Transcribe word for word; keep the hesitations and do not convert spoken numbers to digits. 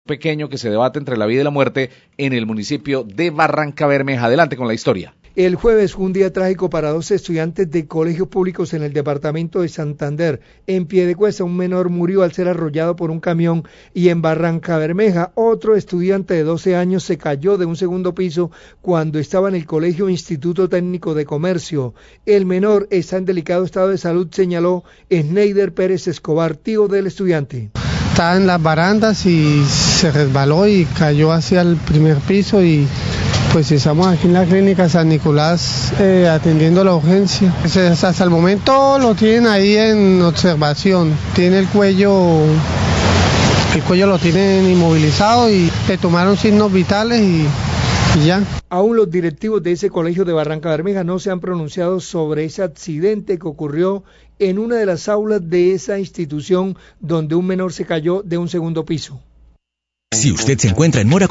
pequeño que se debate entre la vida y la muerte en el municipio de Barrancabermeja. Adelante con la historia. El jueves fue un día trágico para dos estudiantes de colegios públicos en el departamento de Santander. En Piedecuesta, un menor murió al ser arrollado por un camión, y en Barrancabermeja, otro estudiante de doce años se cayó de un segundo piso cuando estaba en el colegio Instituto Técnico de Comercio. El menor está en delicado estado de salud, señaló Sneider Pérez Escobar, tío del estudiante. Estaba en las barandas y se resbaló y cayó hacia el primer piso, y pues estamos aquí en la clínica San Nicolás eh, atendiendo la urgencia. Pues hasta el momento lo tienen ahí en observación. Tiene el cuello, el cuello lo tienen inmovilizado y le tomaron signos vitales y, y ya. Aún los directivos de ese colegio de Barrancabermeja no se han pronunciado sobre ese accidente que ocurrió en una de las aulas de esa institución donde un menor se cayó de un segundo piso. Si usted se encuentra en mora